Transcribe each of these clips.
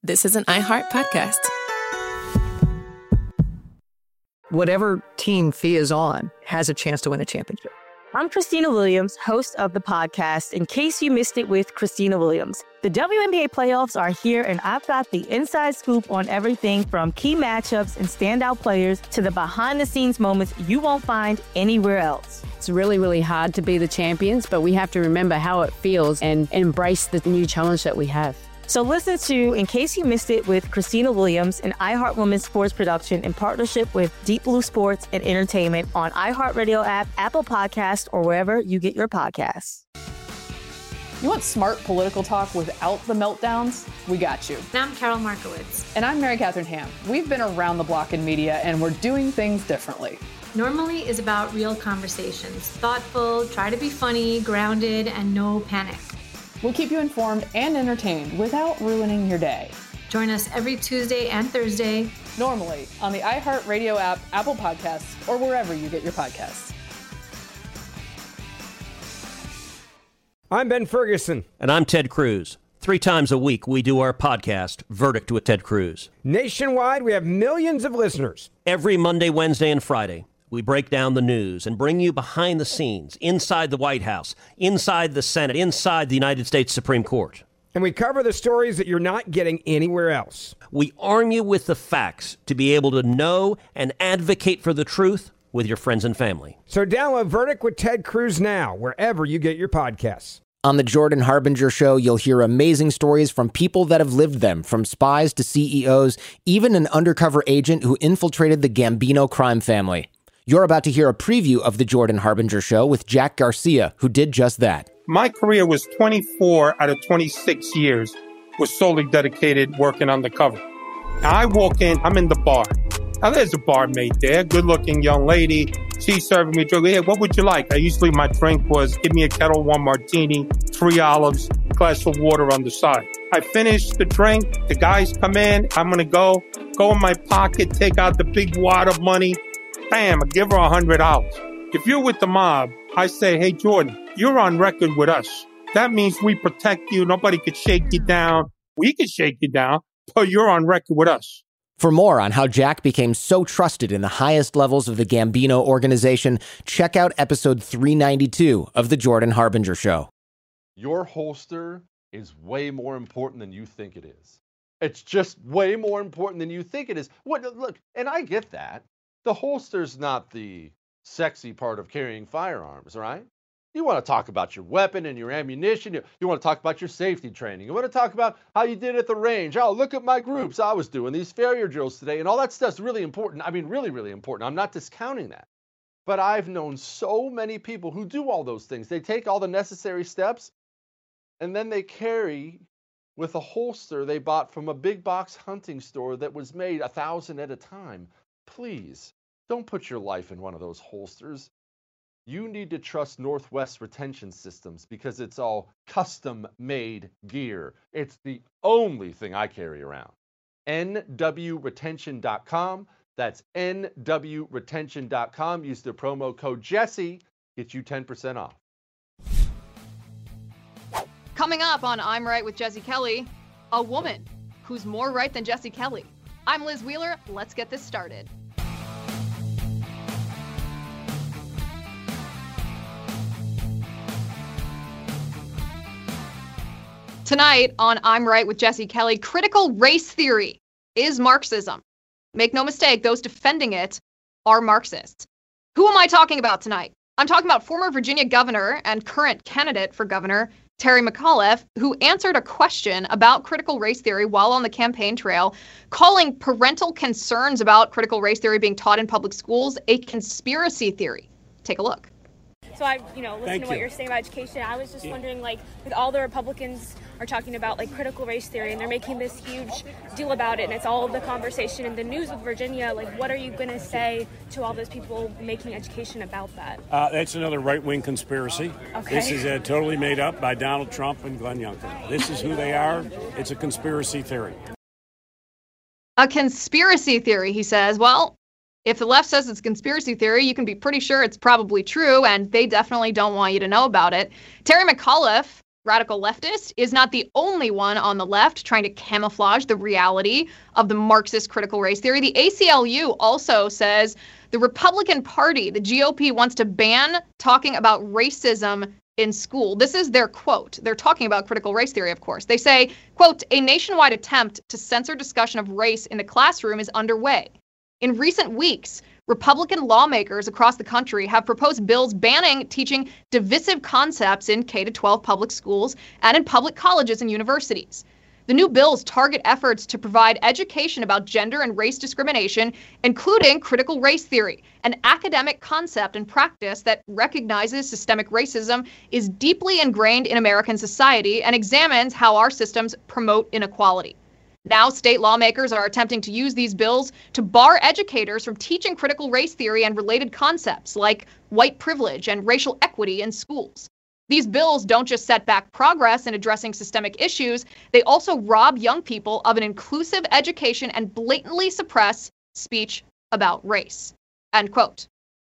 this is an iHeart podcast. Whatever team Thea is on has a chance to win a championship. I'm Christina Williams, host of the podcast, In Case You Missed It with Christina Williams. The WNBA playoffs are here, and I've got the inside scoop on everything from key matchups and standout players to the behind-the-scenes moments you won't find anywhere else. It's really, really hard to be the champions, but we have to remember how it feels and embrace the new challenge that we have. So listen to In Case You Missed It with Christina Williams, an iHeart Women's sports production in partnership with Deep Blue Sports and Entertainment on iHeartRadio app, Apple Podcasts, or wherever you get your podcasts. You want smart political talk without the meltdowns? We got you. And I'm Carol Markowitz. And I'm Mary Catherine Ham. We've been around the block in media, and we're doing things differently. Normally is about real conversations. Thoughtful, try to be funny, grounded, and no panic. We'll keep you informed and entertained without ruining your day. Join us every Tuesday and Thursday. Normally on the iHeartRadio app, Apple Podcasts, or wherever you get your podcasts. I'm Ben Ferguson. And I'm Ted Cruz. 3 times a week, we do our podcast, Verdict with Ted Cruz. Nationwide, we have millions of listeners. Every Monday, Wednesday, and Friday, we break down the news and bring you behind the scenes, inside the White House, inside the Senate, inside the United States Supreme Court. And we cover the stories that you're not getting anywhere else. We arm you with the facts to be able to know and advocate for the truth with your friends and family. So download Verdict with Ted Cruz now, wherever you get your podcasts. On the Jordan Harbinger Show, you'll hear amazing stories from people that have lived them, from spies to CEOs, even an undercover agent who infiltrated the Gambino crime family. You're about to hear a preview of the Jordan Harbinger Show with Jack Garcia, who did just that. My career was 24 out of 26 years was solely dedicated working undercover. Now I walk in, I'm in the bar. Now there's a barmaid there, good-looking young lady. She's serving me a drink. Hey, what would you like? My drink was, give me a Kettle One martini, 3 olives, glass of water on the side. I finish the drink. The guys come in. I'm going to go in my pocket, take out the big wad of money. Bam, I give her $100. If you're with the mob, I say, hey, Jordan, you're on record with us. That means we protect you. Nobody could shake you down. We could shake you down, but you're on record with us. For more on how Jack became so trusted in the highest levels of the Gambino organization, check out episode 392 of The Jordan Harbinger Show. Your holster is way more important than you think it is. It's just way more important than you think it is. Look, and I get that. The holster's not the sexy part of carrying firearms, right? You want to talk about your weapon and your ammunition. You want to talk about your safety training. You want to talk about how you did at the range. Oh, look at my groups. I was doing these failure drills today. And all that stuff's really important. I mean, really, really important. I'm not discounting that. But I've known so many people who do all those things. They take all the necessary steps, and then they carry with a holster they bought from a big box hunting store that was made 1,000 at a time. Please, don't put your life in one of those holsters. You need to trust Northwest Retention Systems because it's all custom-made gear. It's the only thing I carry around. nwretention.com. That's nwretention.com. Use the promo code Jesse. Get you 10% off. Coming up on I'm Right with Jesse Kelly, a woman who's more right than Jesse Kelly. I'm Liz Wheeler. Let's get this started. Tonight on I'm Right with Jesse Kelly, critical race theory is Marxism. Make no mistake, those defending it are Marxists. Who am I talking about tonight? I'm talking about former Virginia governor and current candidate for governor, Terry McAuliffe, who answered a question about critical race theory while on the campaign trail, calling parental concerns about critical race theory being taught in public schools a conspiracy theory. Take a look. So I, listened to what you're saying about education. I was just wondering, with all the Republicans are talking about critical race theory, and they're making this huge deal about it, and it's all the conversation in the news with Virginia. What are you going to say to all those people making education about that? That's another right-wing conspiracy. Okay. This is totally made up by Donald Trump and Glenn Youngkin. This is who they are. It's a conspiracy theory. A conspiracy theory, he says. Well, if the left says it's conspiracy theory, you can be pretty sure it's probably true, and they definitely don't want you to know about it. Terry McAuliffe radical leftist, is not the only one on the left trying to camouflage the reality of the Marxist critical race theory. The ACLU also says the Republican Party, the GOP, wants to ban talking about racism in school. This is their quote. They're talking about critical race theory, of course. They say, quote, "A nationwide attempt to censor discussion of race in the classroom is underway. In recent weeks, Republican lawmakers across the country have proposed bills banning teaching divisive concepts in K-12 public schools and in public colleges and universities. The new bills target efforts to provide education about gender and race discrimination, including critical race theory, an academic concept and practice that recognizes systemic racism, is deeply ingrained in American society, and examines how our systems promote inequality. Now, state lawmakers are attempting to use these bills to bar educators from teaching critical race theory and related concepts like white privilege and racial equity in schools. These bills don't just set back progress in addressing systemic issues, they also rob young people of an inclusive education and blatantly suppress speech about race." End quote.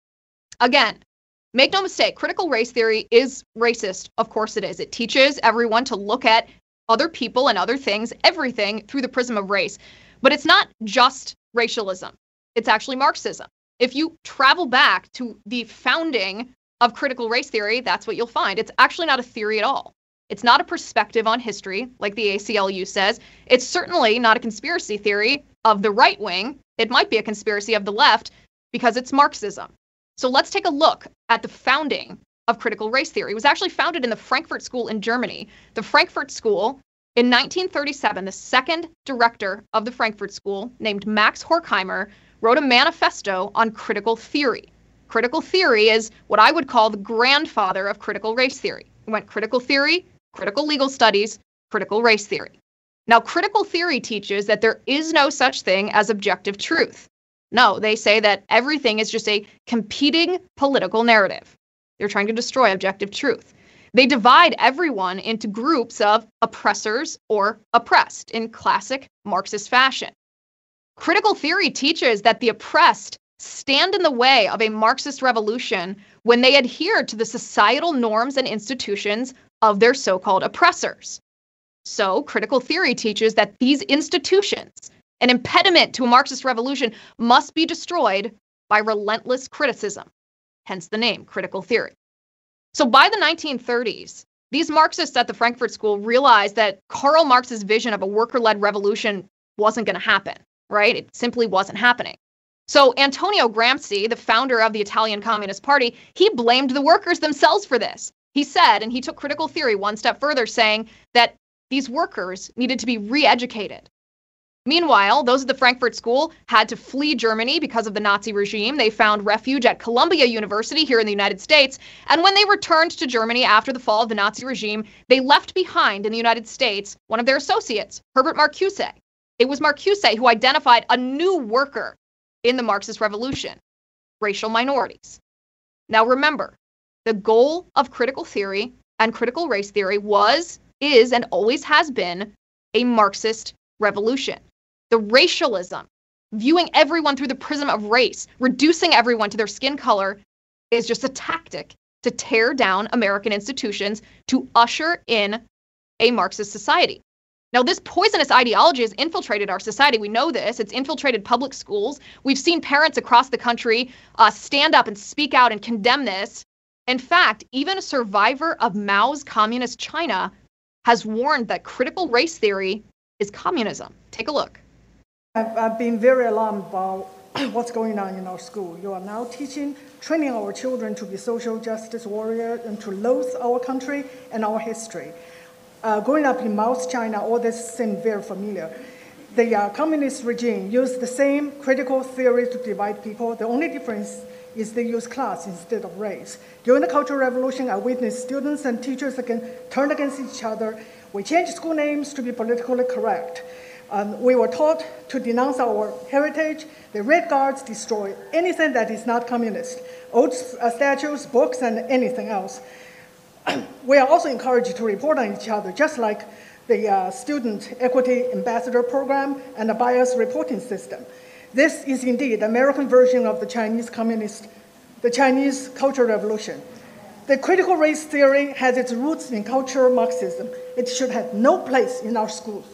Again, make no mistake, critical race theory is racist. Of course it is. It teaches everyone to look at other people and other things, everything, through the prism of race. But it's not just racialism. It's actually Marxism. If you travel back to the founding of critical race theory, that's what you'll find. It's actually not a theory at all. It's not a perspective on history, like the ACLU says. It's certainly not a conspiracy theory of the right wing. It might be a conspiracy of the left because it's Marxism. So let's take a look at the founding of critical race theory. It was actually founded in the Frankfurt School in Germany. The Frankfurt School, in 1937, the second director of the Frankfurt School, named Max Horkheimer, wrote a manifesto on critical theory. Critical theory is what I would call the grandfather of critical race theory. It went critical theory, critical legal studies, critical race theory. Now, critical theory teaches that there is no such thing as objective truth. No, they say that everything is just a competing political narrative. They're trying to destroy objective truth. They divide everyone into groups of oppressors or oppressed in classic Marxist fashion. Critical theory teaches that the oppressed stand in the way of a Marxist revolution when they adhere to the societal norms and institutions of their so-called oppressors. So, critical theory teaches that these institutions, an impediment to a Marxist revolution, must be destroyed by relentless criticism, hence the name, critical theory. So by the 1930s, these Marxists at the Frankfurt School realized that Karl Marx's vision of a worker-led revolution wasn't going to happen, right? It simply wasn't happening. So Antonio Gramsci, the founder of the Italian Communist Party, he blamed the workers themselves for this. He said, and he took critical theory one step further, saying that these workers needed to be re-educated. Meanwhile, those at the Frankfurt School had to flee Germany because of the Nazi regime. They found refuge at Columbia University here in the United States. And when they returned to Germany after the fall of the Nazi regime, they left behind in the United States one of their associates, Herbert Marcuse. It was Marcuse who identified a new worker in the Marxist revolution: racial minorities. Now remember, the goal of critical theory and critical race theory was, is, and always has been a Marxist revolution. The racialism, viewing everyone through the prism of race, reducing everyone to their skin color, is just a tactic to tear down American institutions to usher in a Marxist society. Now, this poisonous ideology has infiltrated our society. We know this. It's infiltrated public schools. We've seen parents across the country stand up and speak out and condemn this. In fact, even a survivor of Mao's communist China has warned that critical race theory is communism. Take a look. I've been very alarmed about what's going on in our school. You are now training our children to be social justice warriors and to loathe our country and our history. Growing up in Mao's China, all this seemed very familiar. The communist regime used the same critical theory to divide people. The only difference is they use class instead of race. During the Cultural Revolution, I witnessed students and teachers turn against each other. We changed school names to be politically correct. We were taught to denounce our heritage. The Red Guards destroy anything that is not communist, old statues, books, and anything else. We are also encouraged to report on each other, just like the Student Equity Ambassador Program and the bias reporting system. This is indeed the American version of the Chinese Cultural Revolution. The critical race theory has its roots in cultural Marxism. It should have no place in our schools.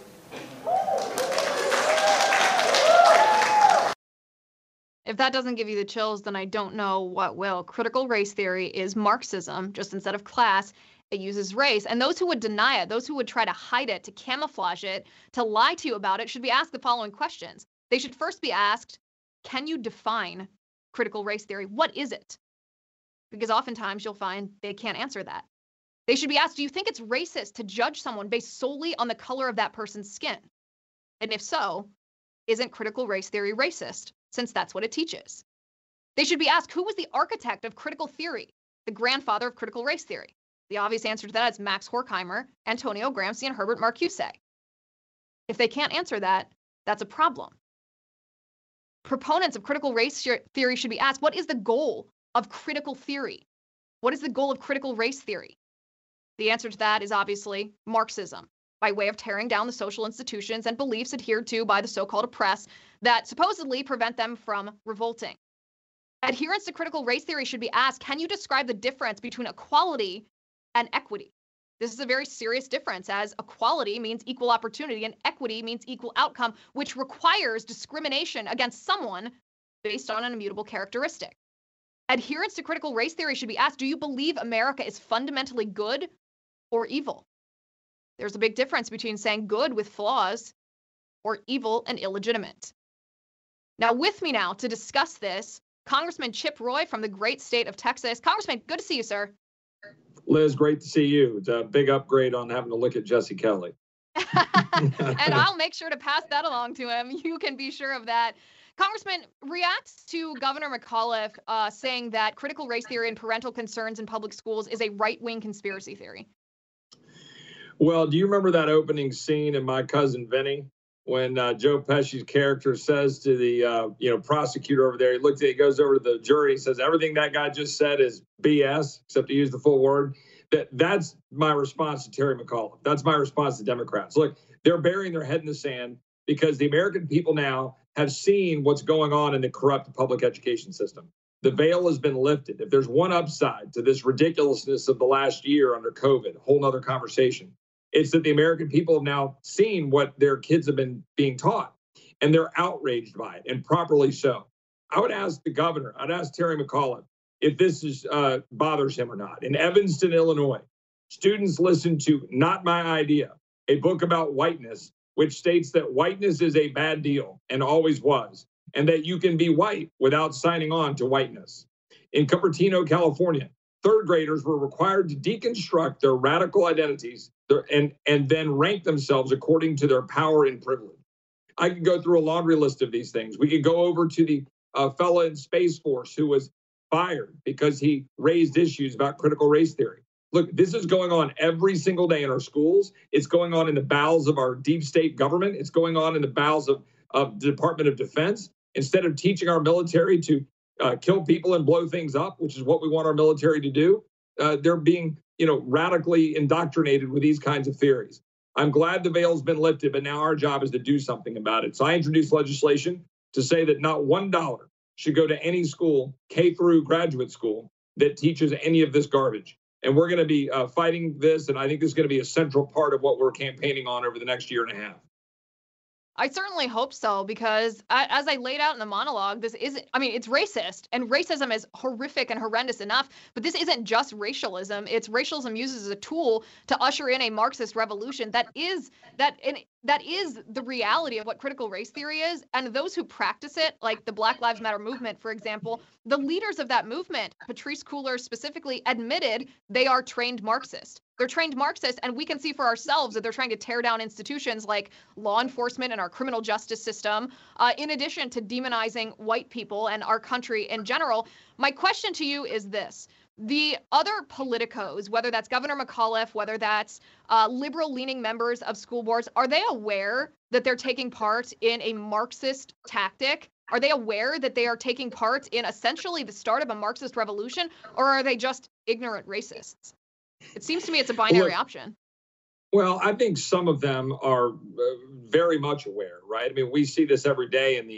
If that doesn't give you the chills, then I don't know what will. Critical race theory is Marxism, just instead of class, it uses race. And those who would deny it, those who would try to hide it, to camouflage it, to lie to you about it, should be asked the following questions. They should first be asked, can you define critical race theory? What is it? Because oftentimes you'll find they can't answer that. They should be asked, do you think it's racist to judge someone based solely on the color of that person's skin? And if so, isn't critical race theory racist, since that's what it teaches? They should be asked, who was the architect of critical theory, the grandfather of critical race theory? The obvious answer to that is Max Horkheimer, Antonio Gramsci, and Herbert Marcuse. If they can't answer that, that's a problem. Proponents of critical race theory should be asked, what is the goal of critical theory? What is the goal of critical race theory? The answer to that is obviously Marxism, by way of tearing down the social institutions and beliefs adhered to by the so-called oppressed that supposedly prevent them from revolting. Adherents to critical race theory should be asked, can you describe the difference between equality and equity? This is a very serious difference, as equality means equal opportunity and equity means equal outcome, which requires discrimination against someone based on an immutable characteristic. Adherents to critical race theory should be asked, do you believe America is fundamentally good or evil? There's a big difference between saying good with flaws or evil and illegitimate. Now, with me now to discuss this, Congressman Chip Roy from the great state of Texas. Congressman, good to see you, sir. Liz, great to see you. It's a big upgrade on having to look at Jesse Kelly. And I'll make sure to pass that along to him. You can be sure of that. Congressman, reacts to Governor McAuliffe saying that critical race theory and parental concerns in public schools is a right-wing conspiracy theory. Well, do you remember that opening scene in My Cousin Vinny when Joe Pesci's character says to the prosecutor over there, he goes over to the jury, he says, everything that guy just said is BS, except to use the full word. That's my response to Terry McAuliffe. That's my response to Democrats. Look, they're burying their head in the sand because the American people now have seen what's going on in the corrupt public education system. The veil has been lifted. If there's one upside to this ridiculousness of the last year under COVID, a whole nother conversation, it's that the American people have now seen what their kids have been being taught, and they're outraged by it, and properly so. I would ask the governor, I'd ask Terry McAuliffe, if this bothers him or not. In Evanston, Illinois, students listened to Not My Idea, a book about whiteness, which states that whiteness is a bad deal and always was, and that you can be white without signing on to whiteness. In Cupertino, California, third graders were required to deconstruct their radical identities and then rank themselves according to their power and privilege. I could go through a laundry list of these things. We could go over to the fellow in Space Force who was fired because he raised issues about critical race theory. Look, this is going on every single day in our schools. It's going on in the bowels of our deep state government. It's going on in the bowels of the Department of Defense. Instead of teaching our military to kill people and blow things up, which is what we want our military to do, they're being radically indoctrinated with these kinds of theories. I'm glad the veil's been lifted, but now our job is to do something about it. So I introduced legislation to say that not $1 should go to any school, K through graduate school, that teaches any of this garbage. And we're going to be fighting this, and I think this is going to be a central part of what we're campaigning on over the next year and a half. I certainly hope so, because as I laid out in the monologue, it's racist, and racism is horrific and horrendous enough, but this isn't just racialism. It's racialism used as a tool to usher in a Marxist revolution that is the reality of what critical race theory is. And those who practice it, like the Black Lives Matter movement, for example, the leaders of that movement, Patrisse Cullors specifically, admitted they are trained Marxists. They're trained Marxists, and we can see for ourselves that they're trying to tear down institutions like law enforcement and our criminal justice system, in addition to demonizing white people and our country in general. My question to you is this. The other politicos, whether that's Governor McAuliffe, whether that's liberal-leaning members of school boards, are they aware that they're taking part in a Marxist tactic? Are they aware that they are taking part in essentially the start of a Marxist revolution, or are they just ignorant racists? It seems to me it's a binary option. Well, I think some of them are very much aware, right? I mean, we see this every day in the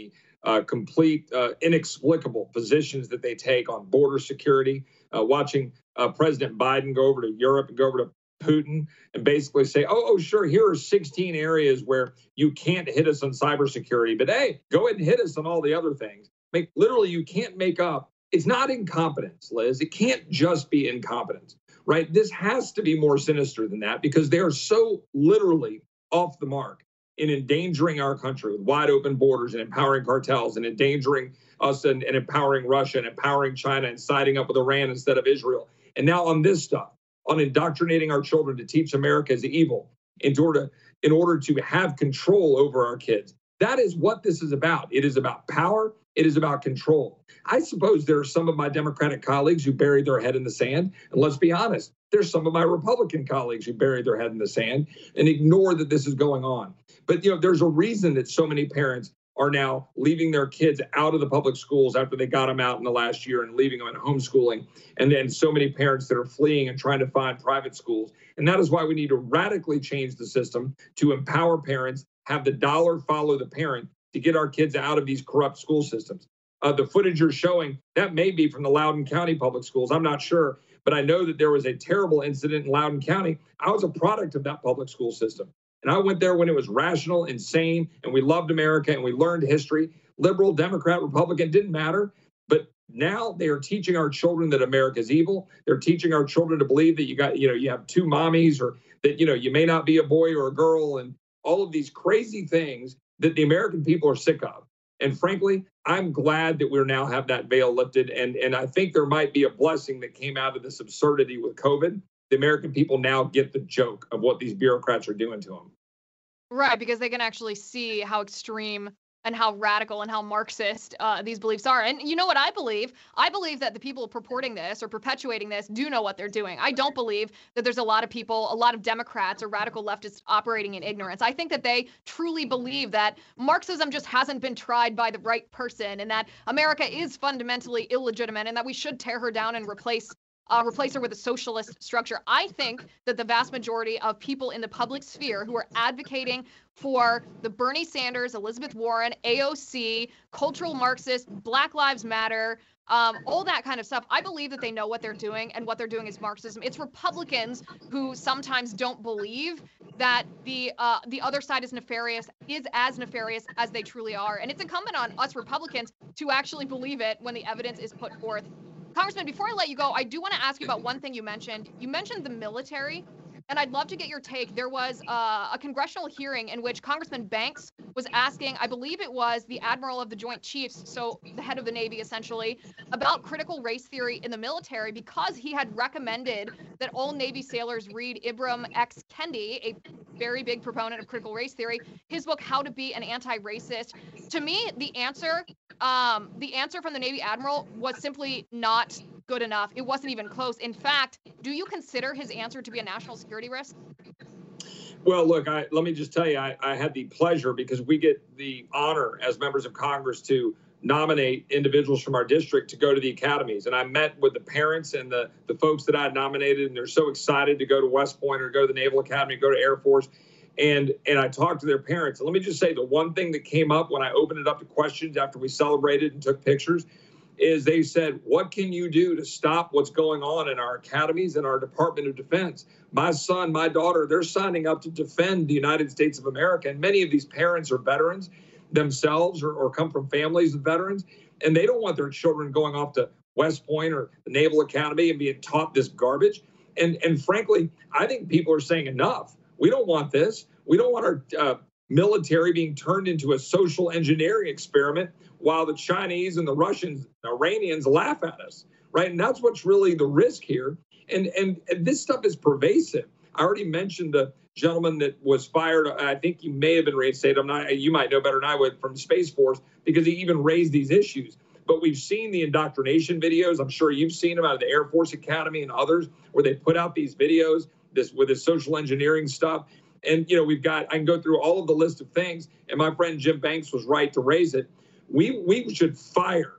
complete inexplicable positions that they take on border security, watching President Biden go over to Europe and go over to Putin and basically say, oh, sure, here are 16 areas where you can't hit us on cybersecurity, but hey, go ahead and hit us on all the other things. Literally, you can't make up. It's not incompetence, Liz. It can't just be incompetence, right? This has to be more sinister than that because they are so literally off the mark in endangering our country with wide open borders and empowering cartels and endangering us and empowering Russia and empowering China and siding up with Iran instead of Israel. And now on this stuff, on indoctrinating our children to teach America as evil in order to have control over our kids. That is what this is about. It is about power. It is about control. I suppose there are some of my Democratic colleagues who bury their head in the sand. And let's be honest, there's some of my Republican colleagues who bury their head in the sand and ignore that this is going on. But, there's a reason that so many parents are now leaving their kids out of the public schools after they got them out in the last year and leaving them in homeschooling. And then so many parents that are fleeing and trying to find private schools. And that is why we need to radically change the system to empower parents, have the dollar follow the parent to get our kids out of these corrupt school systems. The footage you're showing, that may be from the Loudoun County Public Schools. I'm not sure, but I know that there was a terrible incident in Loudoun County. I was a product of that public school system. And I went there when it was rational, insane, and we loved America and we learned history. Liberal, Democrat, Republican, didn't matter. But now they are teaching our children that America is evil. They're teaching our children to believe that you have two mommies, or that, you may not be a boy or a girl, and all of these crazy things that the American people are sick of. And frankly, I'm glad that we now have that veil lifted. And I think there might be a blessing that came out of this absurdity with COVID. The American people now get the joke of what these bureaucrats are doing to them. Right, because they can actually see how extreme and how radical and how Marxist these beliefs are. And you know what I believe? I believe that the people purporting this or perpetuating this do know what they're doing. I don't believe that there's a lot of people, a lot of Democrats or radical leftists operating in ignorance. I think that they truly believe that Marxism just hasn't been tried by the right person, and that America is fundamentally illegitimate, and that we should tear her down and replace her with a socialist structure. I think that the vast majority of people in the public sphere who are advocating for the Bernie Sanders, Elizabeth Warren, AOC, cultural Marxists, Black Lives Matter, all that kind of stuff, I believe that they know what they're doing, and what they're doing is Marxism. It's Republicans who sometimes don't believe that the other side is as nefarious as they truly are. And it's incumbent on us Republicans to actually believe it when the evidence is put forth. Congressman, before I let you go, I do want to ask you about one thing you mentioned. You mentioned the military, and I'd love to get your take. There was a congressional hearing in which Congressman Banks was asking, I believe it was the Admiral of the Joint Chiefs, so the head of the Navy essentially, about critical race theory in the military, because he had recommended that all Navy sailors read Ibram X. Kendi, a very big proponent of critical race theory, his book, How to Be an Anti-Racist. To me, the answer from the Navy Admiral was simply not good enough. It wasn't even close. In fact, do you consider his answer to be a national security risk? Well, look, let me just tell you, I had the pleasure, because we get the honor as members of Congress to nominate individuals from our district to go to the academies. And I met with the parents and the folks that I had nominated, and they're so excited to go to West Point or go to the Naval Academy, go to Air Force. And I talked to their parents. And let me just say, the one thing that came up when I opened it up to questions after we celebrated and took pictures is they said, what can you do to stop what's going on in our academies and our Department of Defense? My son, my daughter, they're signing up to defend the United States of America. And many of these parents are veterans themselves or come from families of veterans. And they don't want their children going off to West Point or the Naval Academy and being taught this garbage. And frankly, I think people are saying enough. We don't want this. We don't want our military being turned into a social engineering experiment while the Chinese and the Russians, Iranians laugh at us, right? And that's what's really the risk here. And this stuff is pervasive. I already mentioned the gentleman that was fired. I think he may have been reinstated. You might know better than I would, from Space Force, because he even raised these issues. But we've seen the indoctrination videos. I'm sure you've seen them out of the Air Force Academy and others, where they put out these videos with this social engineering stuff. And, I can go through all of the list of things. And my friend Jim Banks was right to raise it. We should fire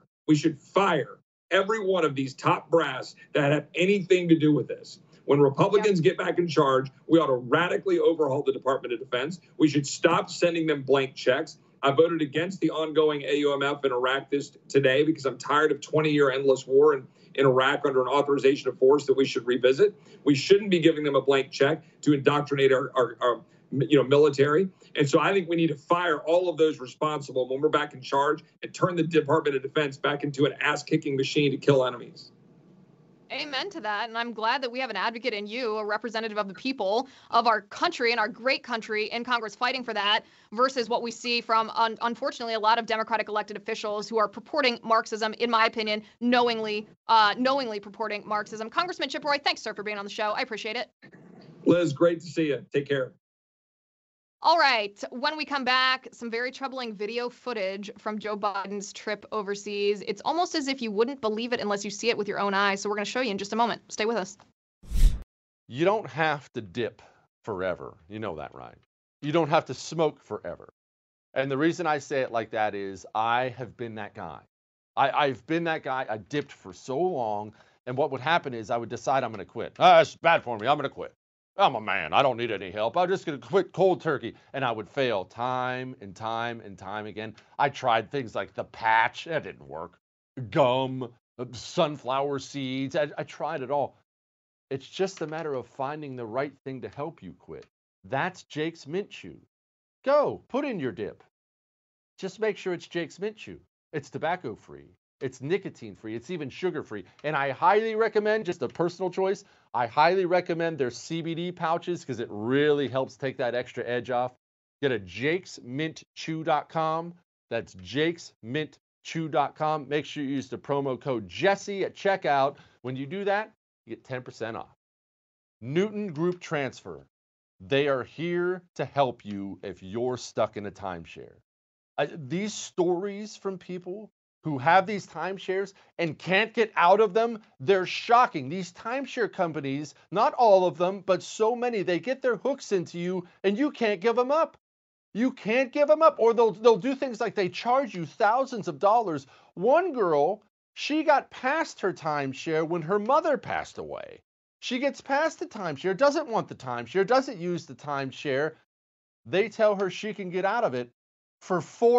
every one of these top brass that have anything to do with this. When Republicans get back in charge, we ought to radically overhaul the Department of Defense. We should stop sending them blank checks. I voted against the ongoing AUMF in Iraq today because I'm tired of 20-year endless war in Iraq under an authorization of force that we should revisit. We shouldn't be giving them a blank check to indoctrinate our military. And so I think we need to fire all of those responsible when we're back in charge and turn the Department of Defense back into an ass-kicking machine to kill enemies. Amen to that. And I'm glad that we have an advocate in you, a representative of the people of our country and our great country in Congress fighting for that versus what we see from, unfortunately, a lot of Democratic elected officials who are purporting Marxism, in my opinion, knowingly purporting Marxism. Congressman Chip Roy, thanks, sir, for being on the show. I appreciate it. Liz, great to see you. Take care. All right. When we come back, some very troubling video footage from Joe Biden's trip overseas. It's almost as if you wouldn't believe it unless you see it with your own eyes. So we're going to show you in just a moment. Stay with us. You don't have to dip forever. You know that, right? You don't have to smoke forever. And the reason I say it like that is I have been that guy. I've been that guy. I dipped for so long. And what would happen is I would decide I'm going to quit. It's bad for me. I'm going to quit. I'm a man. I don't need any help. I'm just going to quit cold turkey. And I would fail time and time and time again. I tried things like the patch. That didn't work. Gum, sunflower seeds. I tried it all. It's just a matter of finding the right thing to help you quit. That's Jake's Mint Chew. Go, put in your dip. Just make sure it's Jake's Mint Chew. It's tobacco-free. It's nicotine-free. It's even sugar-free. And I highly recommend, just a personal choice, I highly recommend their CBD pouches because it really helps take that extra edge off. Get a jakesmintchew.com. That's jakesmintchew.com. Make sure you use the promo code Jesse at checkout. When you do that, you get 10% off. Newton Group Transfer. They are here to help you if you're stuck in a timeshare. These stories from people who have these timeshares and can't get out of them, they're shocking. These timeshare companies, not all of them, but so many, they get their hooks into you and you can't give them up. You can't give them up. Or they'll do things like they charge you thousands of dollars. One girl, she got past her timeshare when her mother passed away. She gets past the timeshare, doesn't want the timeshare, doesn't use the timeshare. They tell her she can get out of it for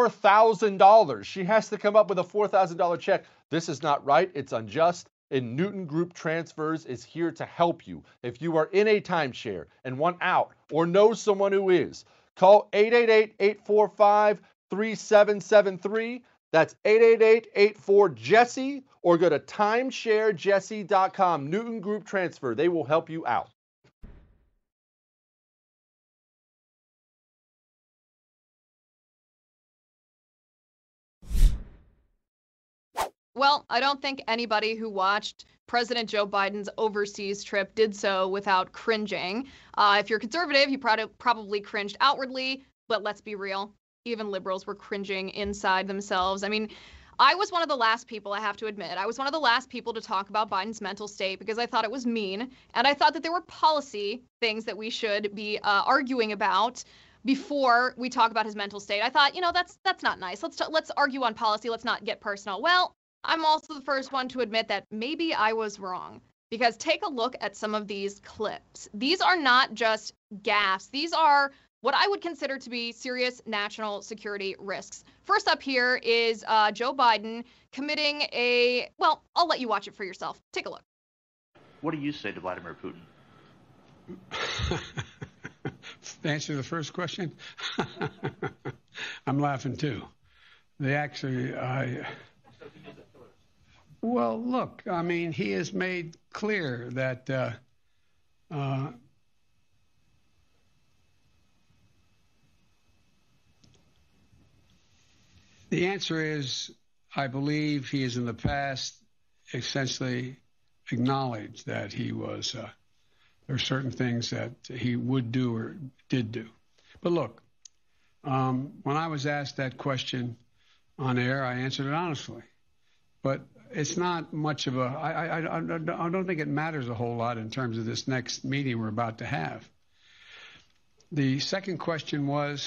$4,000. She has to come up with a $4,000 check. This is not right. It's unjust. And Newton Group Transfers is here to help you. If you are in a timeshare and want out or know someone who is, call 888-845-3773. That's 888-84-JESSE or go to timesharejesse.com. Newton Group Transfer. They will help you out. Well, I don't think anybody who watched President Joe Biden's overseas trip did so without cringing. If you're conservative, you probably cringed outwardly, but let's be real. Even liberals were cringing inside themselves. I mean, I was one of the last people, I have to admit, I was one of the last people to talk about Biden's mental state because I thought it was mean. And I thought that there were policy things that we should be arguing about before we talk about his mental state. I thought, that's not nice. Let's argue on policy. Let's not get personal. Well, I'm also the first one to admit that maybe I was wrong, because take a look at some of these clips. These are not just gaffes. These are what I would consider to be serious national security risks. First up here is Joe Biden committing well, I'll let you watch it for yourself. Take a look. What do you say to Vladimir Putin? To answer the first question, I'm laughing too. Well, look, I mean, he has made clear that the answer is, I believe he has in the past essentially acknowledged that he was, there are certain things that he would do or did do. But look, when I was asked that question on air, I answered it honestly. But it's not much of I don't think it matters a whole lot in terms of this next meeting we're about to have. The second question was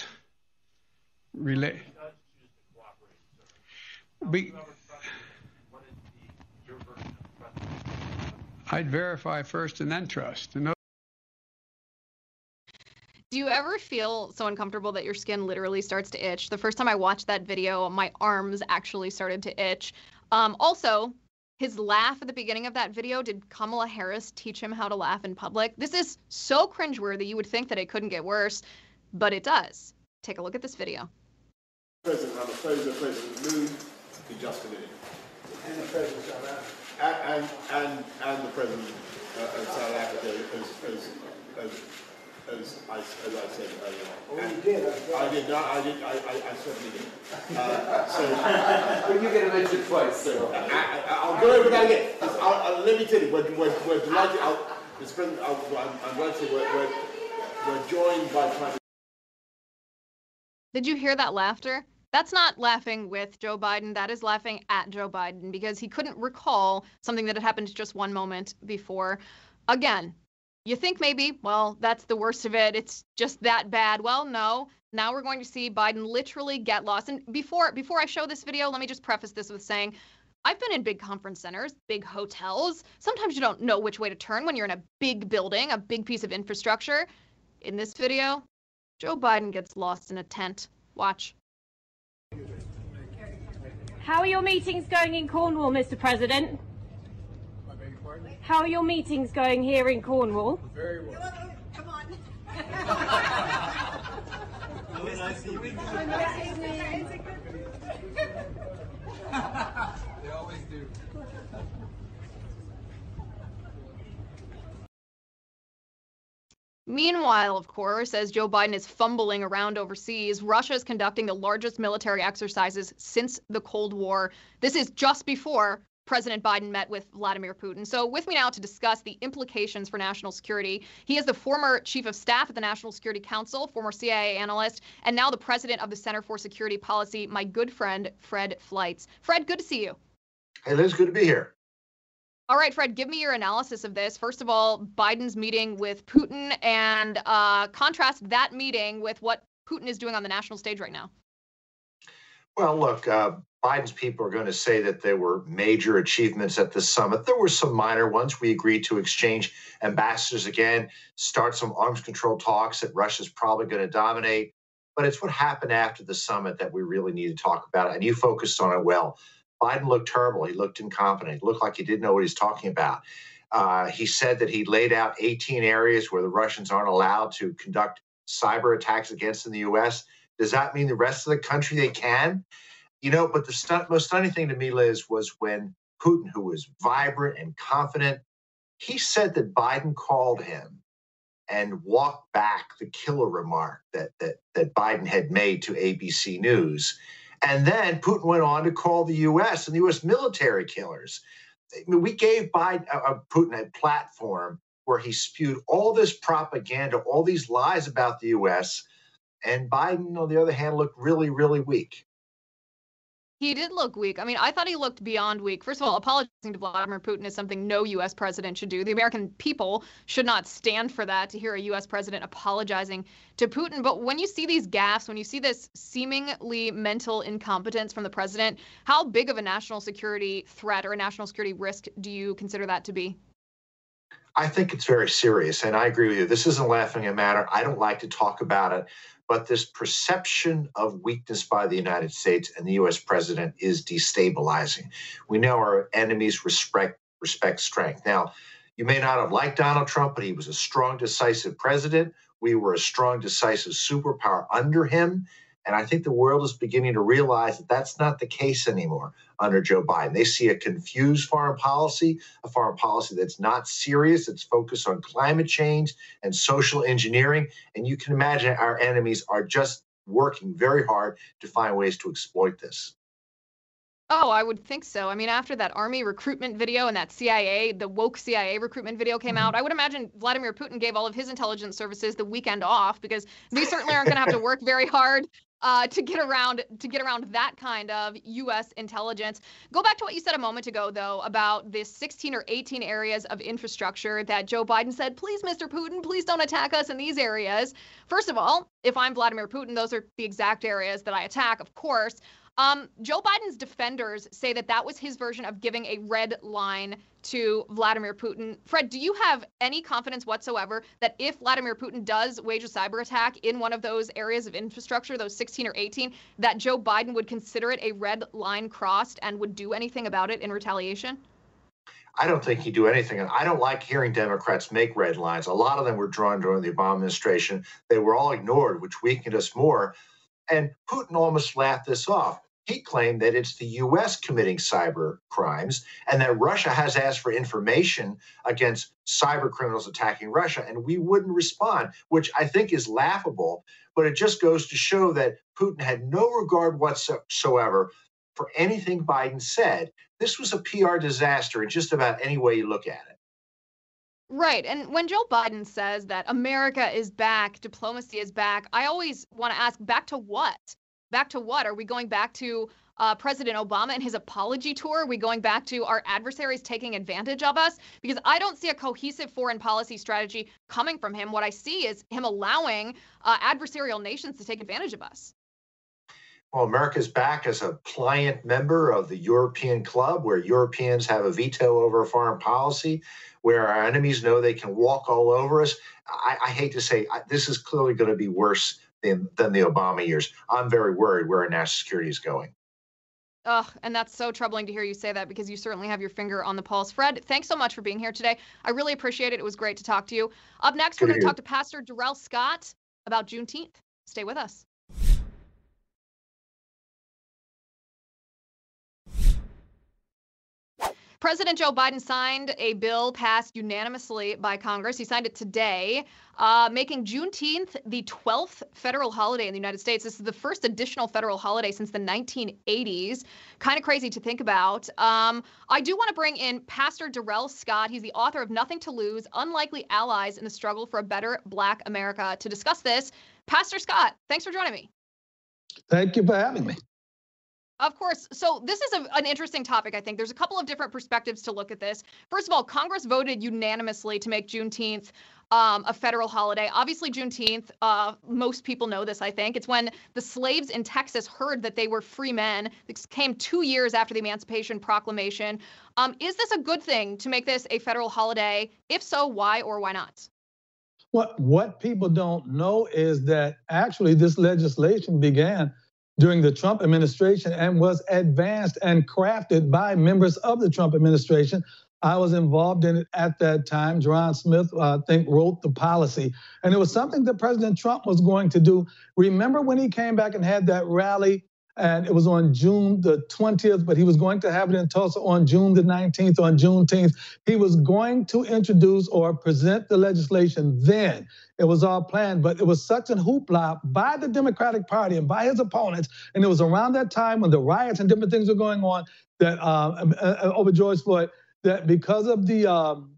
I'd verify first and then trust. Do Do you ever feel so uncomfortable that your skin literally starts to itch? The first time I watched that video, my arms actually started to itch. Also, his laugh at the beginning of that video, did Kamala Harris teach him how to laugh in public? This is so cringeworthy, you would think that it couldn't get worse, but it does. Take a look at this video. President Ramaphosa, President Moon, in just a minute. And the President of South Africa. And the President of South Africa, as I said earlier. Oh, you did? I certainly did. But you get to mention twice, so. I'll go over that again. Let me tell you, we're delighted. Mr. President, I'm glad to say we're joined by Prime. Did you hear that laughter? That's not laughing with Joe Biden. That is laughing at Joe Biden because he couldn't recall something that had happened just one moment before. Again, you think maybe, well, that's the worst of it. It's just that bad. Well, no. Now we're going to see Biden literally get lost. And before I show this video, let me just preface this with saying, I've been in big conference centers, big hotels. Sometimes you don't know which way to turn when you're in a big building, a big piece of infrastructure. In this video, Joe Biden gets lost in a tent. Watch. How are your meetings going in Cornwall, Mr. President? How are your meetings going here in Cornwall? Very well. Come on. They always do. Meanwhile, of course, as Joe Biden is fumbling around overseas, Russia is conducting the largest military exercises since the Cold War. This is just before President Biden met with Vladimir Putin. So with me now to discuss the implications for national security, he is the former chief of staff at the National Security Council, former CIA analyst, and now the president of the Center for Security Policy, my good friend, Fred Fleitz. Fred, good to see you. Hey, Liz, good to be here. All right, Fred, give me your analysis of this. First of all, Biden's meeting with Putin, and contrast that meeting with what Putin is doing on the national stage right now. Well, look, Biden's people are going to say that there were major achievements at the summit. There were some minor ones. We agreed to exchange ambassadors again, start some arms control talks that Russia's probably going to dominate. But it's what happened after the summit that we really need to talk about. And you focused on it well. Biden looked terrible. He looked incompetent. He looked like he didn't know what he's talking about. He said that he laid out 18 areas where the Russians aren't allowed to conduct cyber attacks against in the U.S. Does that mean the rest of the country they can? You know, but the most stunning thing to me, Liz, was when Putin, who was vibrant and confident, he said that Biden called him and walked back the killer remark that Biden had made to ABC News. And then Putin went on to call the U.S. and the U.S. military killers. I mean, we gave Putin a platform where he spewed all this propaganda, all these lies about the U.S., and Biden, on the other hand, looked really, really weak. He did look weak. I mean, I thought he looked beyond weak. First of all, apologizing to Vladimir Putin is something no U.S. president should do. The American people should not stand for that, to hear a U.S. president apologizing to Putin. But when you see these gaffes, when you see this seemingly mental incompetence from the president, how big of a national security threat or a national security risk do you consider that to be? I think it's very serious, and I agree with you. This isn't laughing a matter. I don't like to talk about it. But this perception of weakness by the United States and the U.S. president is destabilizing. We know our enemies respect strength. Now, you may not have liked Donald Trump, but he was a strong, decisive president. We were a strong, decisive superpower under him. And I think the world is beginning to realize that that's not the case anymore under Joe Biden. They see a confused foreign policy, a foreign policy that's not serious, it's focused on climate change and social engineering. And you can imagine our enemies are just working very hard to find ways to exploit this. Oh, I would think so. I mean, after that army recruitment video and that CIA, the woke CIA recruitment video came out, I would imagine Vladimir Putin gave all of his intelligence services the weekend off because they certainly aren't going to have to work very hard to get around that kind of U.S. intelligence. Go back to what you said a moment ago, though, about this 16 or 18 areas of infrastructure that Joe Biden said, please, Mr. Putin, please don't attack us in these areas. First of all, if I'm Vladimir Putin, those are the exact areas that I attack, of course. Joe Biden's defenders say that that was his version of giving a red line to Vladimir Putin. Fred, do you have any confidence whatsoever that if Vladimir Putin does wage a cyber attack in one of those areas of infrastructure, those 16 or 18, that Joe Biden would consider it a red line crossed and would do anything about it in retaliation? I don't think he'd do anything. And I don't like hearing Democrats make red lines. A lot of them were drawn during the Obama administration. They were all ignored, which weakened us more. And Putin almost laughed this off. He claimed that it's the U.S. committing cyber crimes and that Russia has asked for information against cyber criminals attacking Russia, and we wouldn't respond, which I think is laughable. But it just goes to show that Putin had no regard whatsoever for anything Biden said. This was a PR disaster in just about any way you look at it. Right. And when Joe Biden says that America is back, diplomacy is back, I always want to ask, back to what? Back to what? Are we going back to President Obama and his apology tour? Are we going back to our adversaries taking advantage of us? Because I don't see a cohesive foreign policy strategy coming from him. What I see is him allowing adversarial nations to take advantage of us. Well, America's back as a pliant member of the European club, where Europeans have a veto over foreign policy, where our enemies know they can walk all over us. I hate to say, this is clearly going to be worse than the Obama years. I'm very worried where our national security is going. And that's so troubling to hear you say that, because you certainly have your finger on the pulse. Fred, thanks so much for being here today. I really appreciate it. It was great to talk to you. Up next, we're going to talk to Pastor Darrell Scott about Juneteenth. Stay with us. President Joe Biden signed a bill passed unanimously by Congress. He signed it today, making Juneteenth the 12th federal holiday in the United States. This is the first additional federal holiday since the 1980s. Kind of crazy to think about. I do want to bring in Pastor Darrell Scott. He's the author of Nothing to Lose, Unlikely Allies in the Struggle for a Better Black America, to discuss this. Pastor Scott, thanks for joining me. Thank you for having me. Of course. So this is an interesting topic, I think. There's a couple of different perspectives to look at this. First of all, Congress voted unanimously to make Juneteenth a federal holiday. Obviously, Juneteenth, most people know this, I think. It's when the slaves in Texas heard that they were free men. This came 2 years after the Emancipation Proclamation. Is this a good thing to make this a federal holiday? If so, why or why not? What people don't know is that actually this legislation began during the Trump administration and was advanced and crafted by members of the Trump administration. I was involved in it at that time. Jerron Smith, I think, wrote the policy. And it was something that President Trump was going to do. Remember when he came back and had that rally, and it was on June the 20th, but he was going to have it in Tulsa on June the 19th, on Juneteenth. He was going to introduce or present the legislation then. It was all planned, but it was such an hoopla by the Democratic Party and by his opponents. And it was around that time when the riots and different things were going on that over George Floyd, that because of the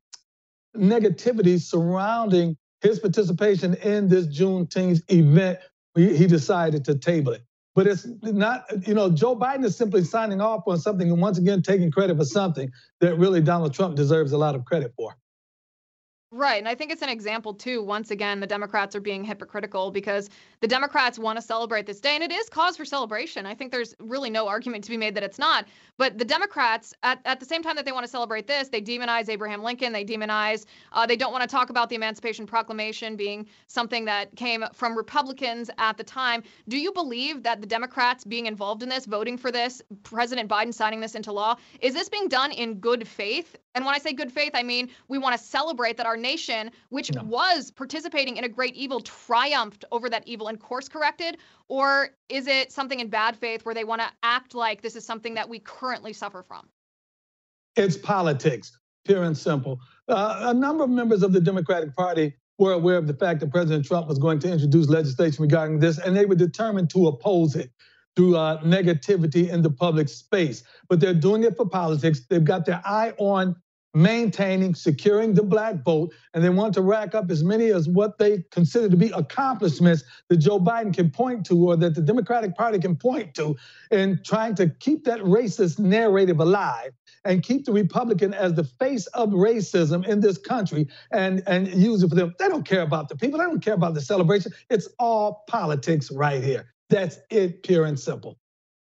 negativity surrounding his participation in this Juneteenth event, he decided to table it. But it's not, Joe Biden is simply signing off on something and once again taking credit for something that really Donald Trump deserves a lot of credit for. Right. And I think it's an example, too. Once again, the Democrats are being hypocritical because the Democrats want to celebrate this day, and it is cause for celebration. I think there's really no argument to be made that it's not. But the Democrats, at the same time that they want to celebrate this, they demonize Abraham Lincoln. They demonize, they don't want to talk about the Emancipation Proclamation being something that came from Republicans at the time. Do you believe that the Democrats being involved in this, voting for this, President Biden signing this into law, is this being done in good faith? And when I say good faith, I mean we want to celebrate that our nation, which was participating in a great evil, triumphed over that evil and course corrected? Or is it something in bad faith where they want to act like this is something that we currently suffer from? It's politics, pure and simple. A number of members of the Democratic Party were aware of the fact that President Trump was going to introduce legislation regarding this, and they were determined to oppose it through negativity in the public space. But they're doing it for politics. They've got their eye on maintaining, securing the black vote, and they want to rack up as many as what they consider to be accomplishments that Joe Biden can point to or that the Democratic Party can point to in trying to keep that racist narrative alive and keep the Republican as the face of racism in this country and use it for them. They don't care about the people. They don't care about the celebration. It's all politics right here. That's it, pure and simple.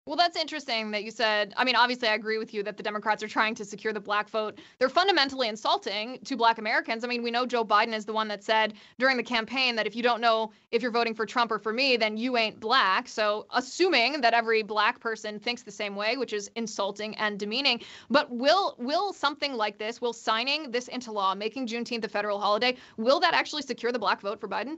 Well, that's interesting that you said, I mean, obviously I agree with you that the Democrats are trying to secure the black vote. They're fundamentally insulting to black Americans. I mean, we know Joe Biden is the one that said during the campaign that if you don't know if you're voting for Trump or for me, then you ain't black. So assuming that every black person thinks the same way, which is insulting and demeaning. But will something like this, will signing this into law, making Juneteenth a federal holiday, will that actually secure the black vote for Biden?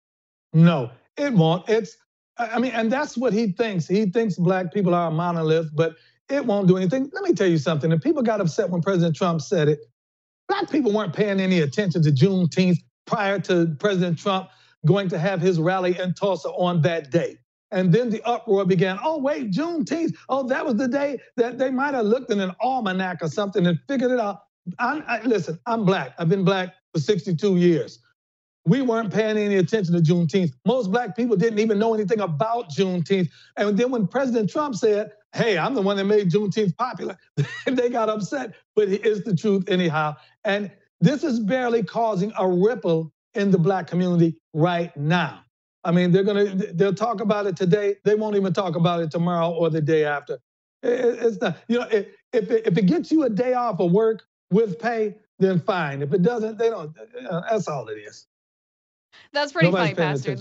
No, it won't. And that's what he thinks. He thinks black people are a monolith, but it won't do anything. Let me tell you something. If people got upset when President Trump said it, black people weren't paying any attention to Juneteenth prior to President Trump going to have his rally in Tulsa on that day. And then the uproar began. Oh, wait, Juneteenth. Oh, that was the day that they might have looked in an almanac or something and figured it out. Listen, I'm black. I've been black for 62 years. We weren't paying any attention to Juneteenth. Most black people didn't even know anything about Juneteenth. And then when President Trump said, hey, I'm the one that made Juneteenth popular, they got upset, but it's the truth anyhow. And this is barely causing a ripple in the black community right now. I mean, they'll talk about it today. They won't even talk about it tomorrow or the day after. It's not, if it gets you a day off of work with pay, then fine. If it doesn't, they don't, that's all it is. That's pretty funny, Pastor.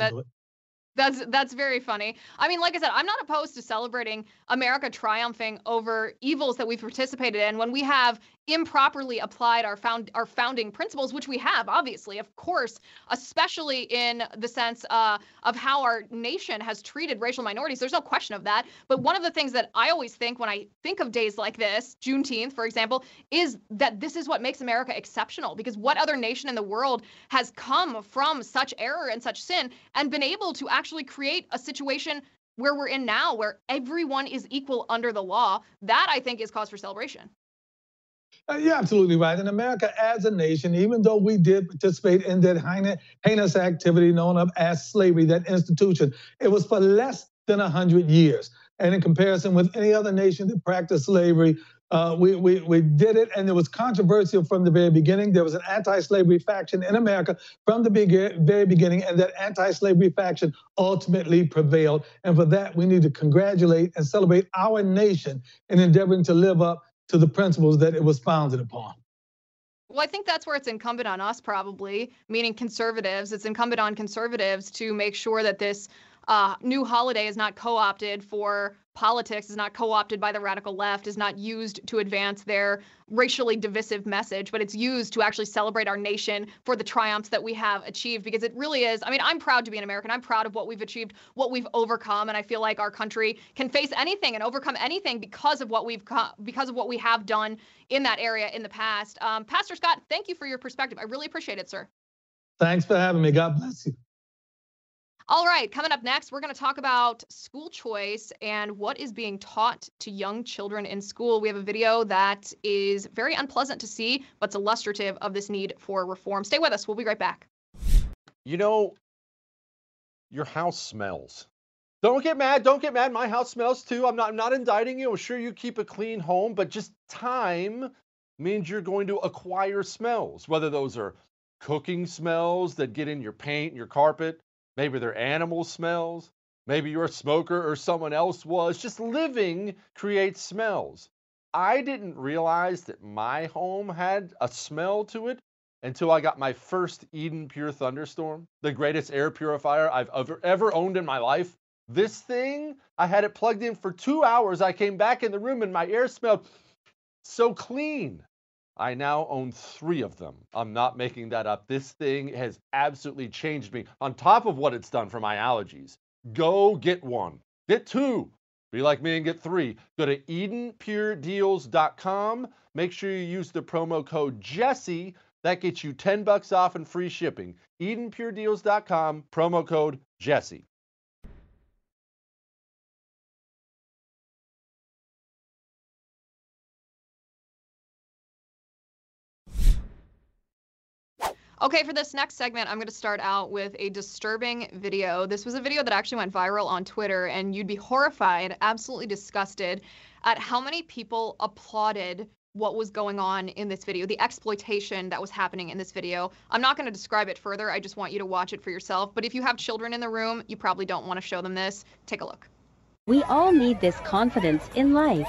That's very funny. I mean, like I said, I'm not opposed to celebrating America triumphing over evils that we've participated in when we have improperly applied our founding principles, which we have, obviously, of course, especially in the sense of how our nation has treated racial minorities. There's no question of that. But one of the things that I always think when I think of days like this, Juneteenth, for example, is that this is what makes America exceptional, because what other nation in the world has come from such error and such sin and been able to actually create a situation where we're in now, where everyone is equal under the law? That, I think, is cause for celebration. You're absolutely right. In America, as a nation, even though we did participate in that heinous activity known as slavery, that institution, it was for less than 100 years. And in comparison with any other nation that practiced slavery, we did it, and it was controversial from the very beginning. There was an anti-slavery faction in America from the very beginning, and that anti-slavery faction ultimately prevailed. And for that, we need to congratulate and celebrate our nation in endeavoring to live up to the principles that it was founded upon. Well, I think that's where it's incumbent on us, probably, meaning conservatives. It's incumbent on conservatives to make sure that this new holiday is not co-opted for politics, is not co-opted by the radical left, is not used to advance their racially divisive message, but it's used to actually celebrate our nation for the triumphs that we have achieved, because it really is. I mean, I'm proud to be an American. I'm proud of what we've achieved, what we've overcome, and I feel like our country can face anything and overcome anything because of what we have done in that area in the past. Pastor Scott, thank you for your perspective. I really appreciate it, sir. Thanks for having me. God bless you. All right, coming up next, we're going to talk about school choice and what is being taught to young children in school. We have a video that is very unpleasant to see, but it's illustrative of this need for reform. Stay with us. We'll be right back. You know, your house smells. Don't get mad. Don't get mad. My house smells too. I'm not indicting you. I'm sure you keep a clean home, but just time means you're going to acquire smells, whether those are cooking smells that get in your paint, your carpet. Maybe they're animal smells. Maybe you're a smoker or someone else was. Just living creates smells. I didn't realize that my home had a smell to it until I got my first Eden Pure Thunderstorm, the greatest air purifier I've ever owned in my life. This thing, I had it plugged in for 2 hours. I came back in the room and my air smelled so clean. I now own 3 of them. I'm not making that up. This thing has absolutely changed me. On top of what it's done for my allergies, go get one. Get 2. Be like me and get 3. Go to EdenPureDeals.com. Make sure you use the promo code Jesse. That gets you $10 off and free shipping. EdenPureDeals.com, promo code Jesse. Okay, for this next segment, I'm going to start out with a disturbing video. This was a video that actually went viral on Twitter, and you'd be horrified, absolutely disgusted at how many people applauded what was going on in this video, the exploitation that was happening in this video. I'm not going to describe it further. I just want you to watch it for yourself. But if you have children in the room, you probably don't want to show them this. Take a look. We all need this confidence in life.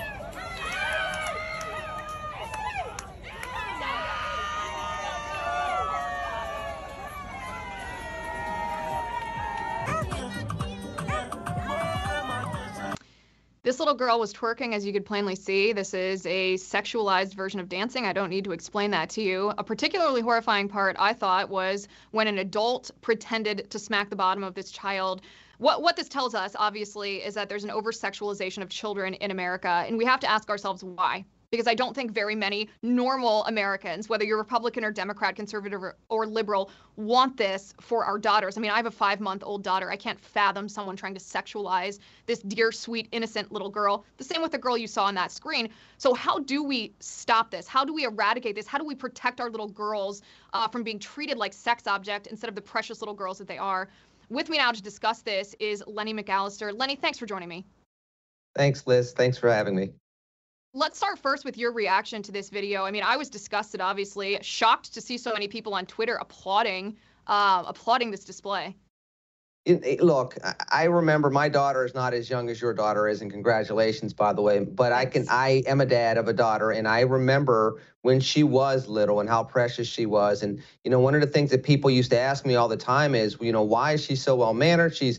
This little girl was twerking, as you could plainly see. This is a sexualized version of dancing. I don't need to explain that to you. A particularly horrifying part, I thought, was when an adult pretended to smack the bottom of this child. What this tells us, obviously, is that there's an over-sexualization of children in America, and we have to ask ourselves why. Because I don't think very many normal Americans, whether you're Republican or Democrat, conservative or liberal, want this for our daughters. I mean, I have a 5-month-old daughter. I can't fathom someone trying to sexualize this dear, sweet, innocent little girl. The same with the girl you saw on that screen. So how do we stop this? How do we eradicate this? How do we protect our little girls from being treated like sex objects instead of the precious little girls that they are? With me now to discuss this is Lenny McAllister. Lenny, thanks for joining me. Thanks, Liz. Thanks for having me. Let's start first with your reaction to this video. I mean, I was disgusted, obviously, shocked to see so many people on Twitter applauding this display. Look, I remember my daughter is not as young as your daughter is, and congratulations, by the way. But I am a dad of a daughter, and I remember when she was little and how precious she was. And one of the things that people used to ask me all the time is, why is she so well mannered? She's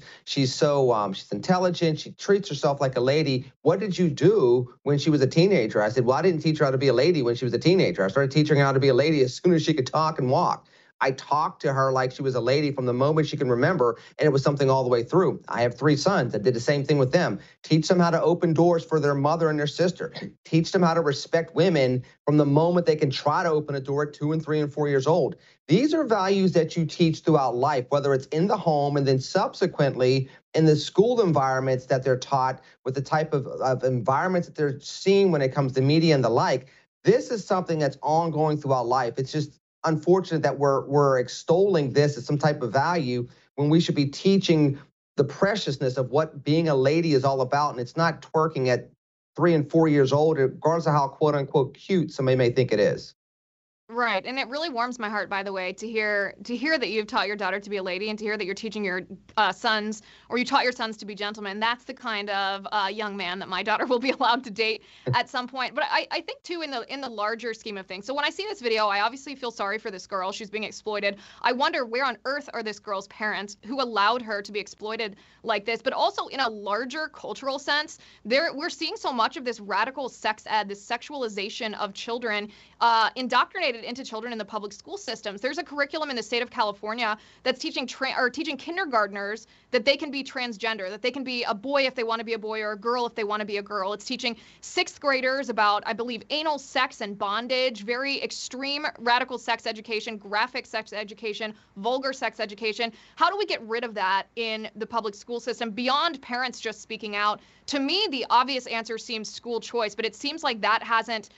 intelligent. She treats herself like a lady. What did you do when she was a teenager? I said, well, I didn't teach her how to be a lady when she was a teenager. I started teaching her how to be a lady as soon as she could talk and walk. I talked to her like she was a lady from the moment she can remember, and it was something all the way through. I have 3 sons. I did the same thing with them. Teach them how to open doors for their mother and their sister. Teach them how to respect women from the moment they can try to open a door at 2 and 3 and 4 years old. These are values that you teach throughout life, whether it's in the home and then subsequently in the school environments that they're taught with the type of environments that they're seeing when it comes to media and the like. This is something that's ongoing throughout life. It's just unfortunate that we're extolling this as some type of value when we should be teaching the preciousness of what being a lady is all about. And it's not twerking at 3 and 4 years old, regardless of how quote unquote cute somebody may think it is. Right. And it really warms my heart, by the way, to hear that you've taught your daughter to be a lady and to hear that you're teaching your sons, or you taught your sons to be gentlemen. That's the kind of young man that my daughter will be allowed to date at some point. But I think, too, in the larger scheme of things. So when I see this video, I obviously feel sorry for this girl. She's being exploited. I wonder where on earth are this girl's parents who allowed her to be exploited like this? But also in a larger cultural sense, we're seeing so much of this radical sex ed, this sexualization of children indoctrinated into children in the public school systems. There's a curriculum in the state of California that's teaching kindergartners that they can be transgender, that they can be a boy if they want to be a boy or a girl if they want to be a girl. It's teaching 6th graders about, I believe, anal sex and bondage, very extreme radical sex education, graphic sex education, vulgar sex education. How do we get rid of that in the public school system beyond parents just speaking out? To me, the obvious answer seems school choice, but it seems like that hasn't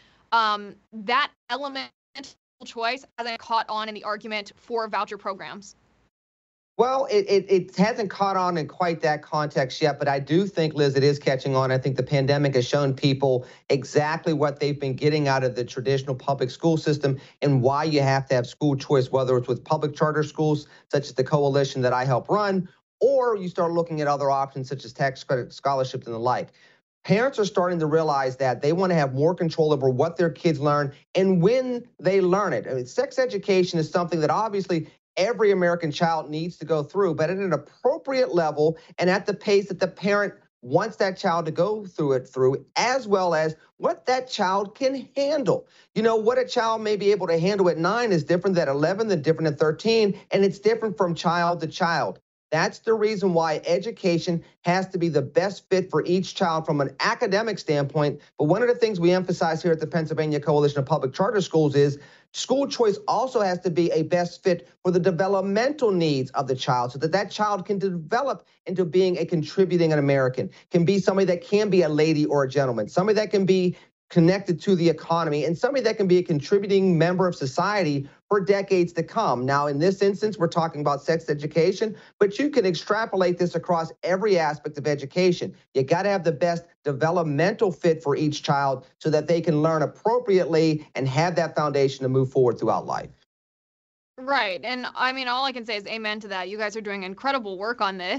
that element choice hasn't caught on in the argument for voucher programs. Well, it hasn't caught on in quite that context yet, but I do think, Liz, it is catching on. I think the pandemic has shown people exactly what they've been getting out of the traditional public school system and why you have to have school choice, whether it's with public charter schools, such as the coalition that I help run, or you start looking at other options such as tax credit scholarships and the like. Parents are starting to realize that they want to have more control over what their kids learn and when they learn it. I mean, sex education is something that obviously every American child needs to go through, but at an appropriate level and at the pace that the parent wants that child to go through it through, as well as what that child can handle. What a child may be able to handle at 9 is different than 11, than different than 13, and it's different from child to child. That's the reason why education has to be the best fit for each child from an academic standpoint. But one of the things we emphasize here at the Pennsylvania Coalition of Public Charter Schools is school choice also has to be a best fit for the developmental needs of the child so that that child can develop into being a contributing American, can be somebody that can be a lady or a gentleman, somebody that can be connected to the economy, and somebody that can be a contributing member of society for decades to come. Now, in this instance, we're talking about sex education, but you can extrapolate this across every aspect of education. You got to have the best developmental fit for each child so that they can learn appropriately and have that foundation to move forward throughout life. Right. And I mean, all I can say is amen to that. You guys are doing incredible work on this.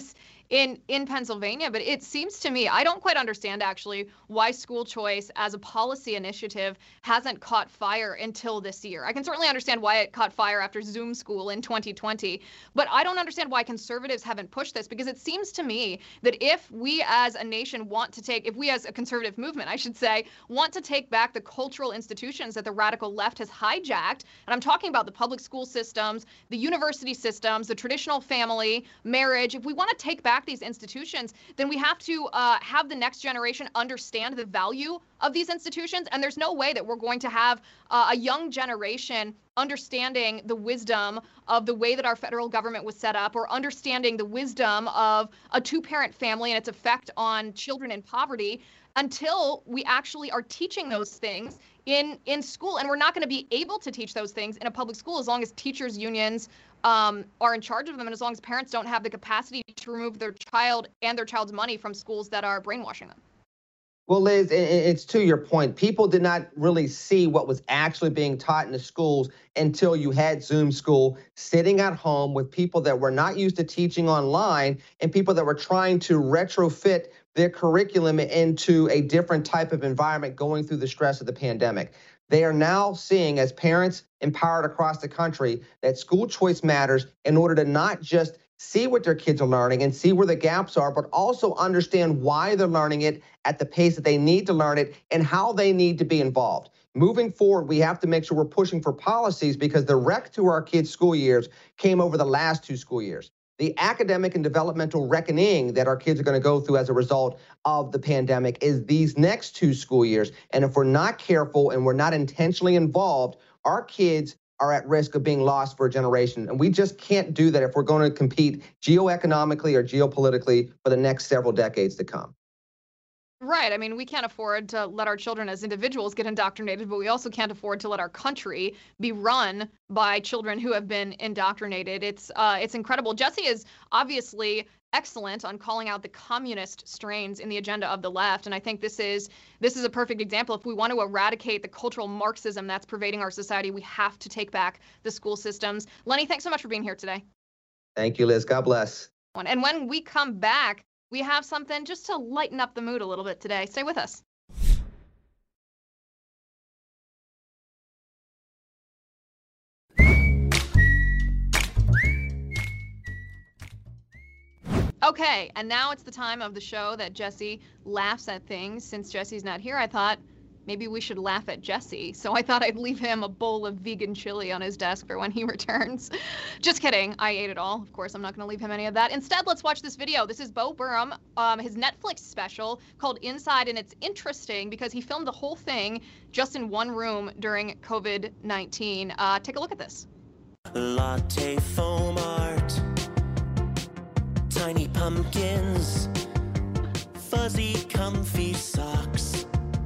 in Pennsylvania. But it seems to me, I don't quite understand actually why school choice as a policy initiative hasn't caught fire until this year. I can certainly understand why it caught fire after Zoom school in 2020, but I don't understand why conservatives haven't pushed this, because it seems to me that if we as a nation if we as a conservative movement, I should say, want to take back the cultural institutions that the radical left has hijacked, and I'm talking about the public school systems, the university systems, the traditional family, marriage, if we want to take back these institutions, then we have to have the next generation understand the value of these institutions. And there's no way that we're going to have a young generation understanding the wisdom of the way that our federal government was set up, or understanding the wisdom of a two-parent family and its effect on children in poverty, until we actually are teaching those things in school. And we're not going to be able to teach those things in a public school as long as teachers' unions are in charge of them, and as long as parents don't have the capacity to remove their child and their child's money from schools that are brainwashing them. Well, Liz, it's to your point. People did not really see what was actually being taught in the schools until you had Zoom school, sitting at home with people that were not used to teaching online and people that were trying to retrofit their curriculum into a different type of environment going through the stress of the pandemic. They are now seeing, as parents empowered across the country, that school choice matters in order to not just see what their kids are learning and see where the gaps are, but also understand why they're learning it at the pace that they need to learn it and how they need to be involved. Moving forward, we have to make sure we're pushing for policies, because the wreck to our kids' school years came over the last 2 school years. The academic and developmental reckoning that our kids are going to go through as a result of the pandemic is these next 2 school years. And if we're not careful and we're not intentionally involved, our kids are at risk of being lost for a generation. And we just can't do that if we're going to compete geoeconomically or geopolitically for the next several decades to come. Right. I mean, we can't afford to let our children as individuals get indoctrinated, but we also can't afford to let our country be run by children who have been indoctrinated. It's incredible. Jesse is obviously excellent on calling out the communist strains in the agenda of the left, and I think this is a perfect example. If we want to eradicate the cultural Marxism that's pervading our society, we have to take back the school systems. Lenny, thanks so much for being here today. Thank you, Liz. God bless. And when we come back, we have something just to lighten up the mood a little bit today. Stay with us. Okay, and now it's the time of the show that Jesse laughs at things. Since Jesse's not here, I thought maybe we should laugh at Jesse. So I thought I'd leave him a bowl of vegan chili on his desk for when he returns. Just kidding. I ate it all. Of course, I'm not going to leave him any of that. Instead, let's watch this video. This is Bo Burnham, his Netflix special called Inside, and it's interesting because he filmed the whole thing just in one room during COVID-19. Take a look at this. Latte foam art, tiny pumpkins, fuzzy comfy socks,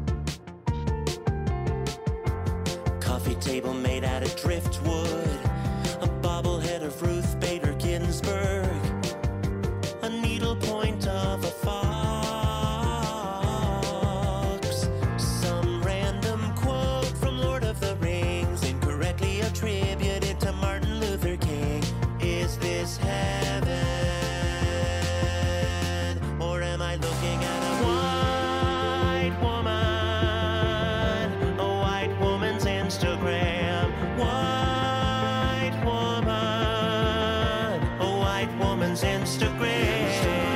coffee table made out of driftwood, a bobblehead of Ruth Bader Ginsburg, a needlepoint of a fox, some random quote from Lord of the Rings, incorrectly attributed to Martin Luther King. Is this heaven, or am I looking at a white woman, a white woman's Instagram, white woman, a white woman's Instagram,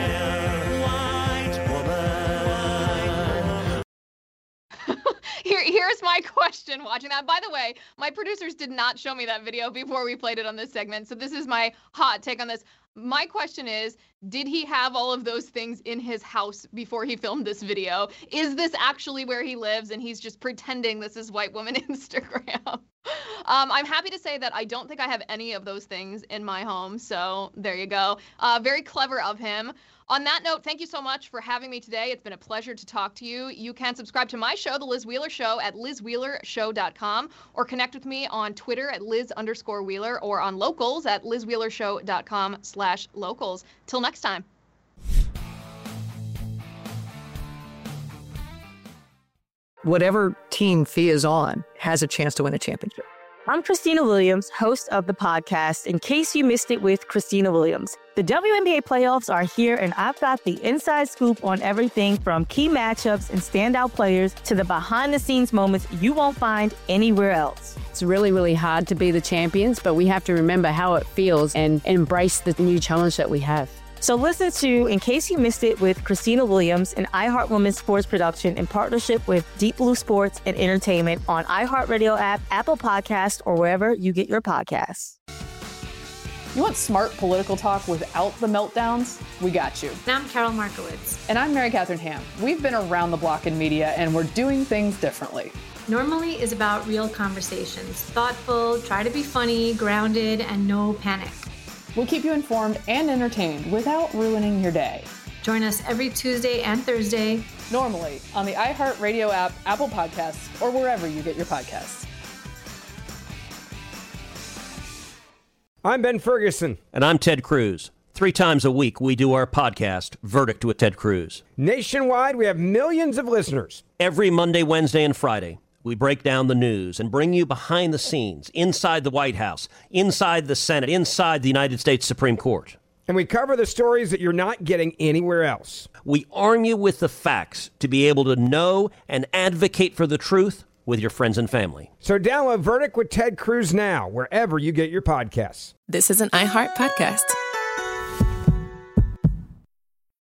white woman. Here's my question watching that. By the way, my producers did not show me that video before we played it on this segment, so this is my hot take on this. My question is, did he have all of those things in his house before he filmed this video? Is this actually where he lives and he's just pretending this is white woman Instagram? I'm happy to say that I don't think I have any of those things in my home, so there you go. Very clever of him. On that note, thank you so much for having me today. It's been a pleasure to talk to you. You can subscribe to my show, The Liz Wheeler Show, at LizWheelerShow.com, or connect with me on Twitter at Liz_Wheeler, or on Locals at LizWheelerShow.com/locals. Till next time. Whatever team Fia is on has a chance to win a championship. I'm Christina Williams, host of the podcast In Case You Missed It with Christina Williams. The WNBA playoffs are here, and I've got the inside scoop on everything from key matchups and standout players to the behind-the-scenes moments you won't find anywhere else. It's really, really hard to be the champions, but we have to remember how it feels and embrace the new challenge that we have. So listen to In Case You Missed It with Christina Williams, an iHeart Women's Sports production in partnership with Deep Blue Sports and Entertainment on iHeartRadio app, Apple Podcasts, or wherever you get your podcasts. You want smart political talk without the meltdowns? We got you. And I'm Carol Markowitz. And I'm Mary Catherine Ham. We've been around the block in media, and we're doing things differently. Normally is about real conversations. Thoughtful, try to be funny, grounded, and no panic. We'll keep you informed and entertained without ruining your day. Join us every Tuesday and Thursday. Normally on the iHeartRadio app, Apple Podcasts, or wherever you get your podcasts. I'm Ben Ferguson. And I'm Ted Cruz. 3 times a week, we do our podcast, Verdict with Ted Cruz. Nationwide, we have millions of listeners. Every Monday, Wednesday, and Friday, we break down the news and bring you behind the scenes, inside the White House, inside the Senate, inside the United States Supreme Court. And we cover the stories that you're not getting anywhere else. We arm you with the facts to be able to know and advocate for the truth with your friends and family. So download Verdict with Ted Cruz now, wherever you get your podcasts. This is an iHeart podcast.